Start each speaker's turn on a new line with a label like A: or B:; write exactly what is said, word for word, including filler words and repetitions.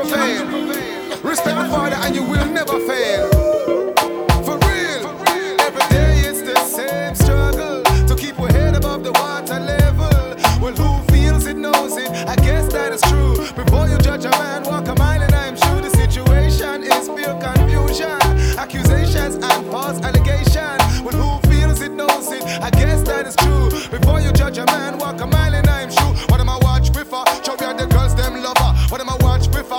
A: prevail. Respect my father and you will never fail. For real, every day it's the same struggle to keep your head above the water level. Well, who feels it knows it, I guess that is true. Before you judge a man, walk a mile, and I am sure the situation is pure confusion, accusations and false allegations. Well, who feels it knows it, I guess that is true. Before you judge a man, walk a mile, and